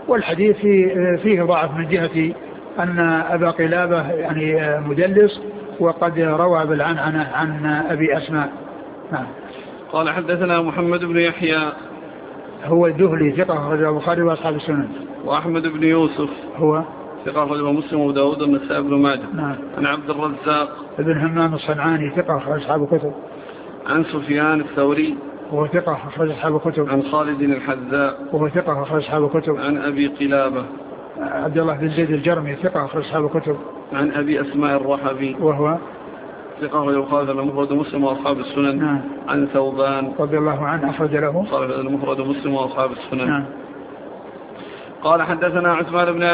والحديث فيه ضعف من جهة أن أبا قلابة يعني مدلس، وقد روى بالعنعنة عن أبي أسماء. نعم. قال حدثنا محمد بن يحيى هو الدهلي ثقة أخرج البخاري وأصحاب السنن. وأحمد بن يوسف هو ثقة أخرج مسلم وداود والنسائي بن ماجه. نعم. عن عبد الرزاق ابن همام الصنعاني ثقة أخرج أصحاب الكتب. عن سفيان الثوري وهو ثقة أخرج أصحاب الكتب. عن خالد الحذاء وهو ثقة أخرج أصحاب الكتب. عن أبي قلابة عبد الله بن زيد الجرمي ثقة أخرج أصحاب الكتب. عن أبي أسماء الرحبي وهو ثقة أخرج البخاري المفرد مسلم وأصحاب السنن. نعم. عن ثوبان رضي الله عنه أخرج له المفرد مسلم وأصحاب السنن. نعم. قال حدثنا عثمان بن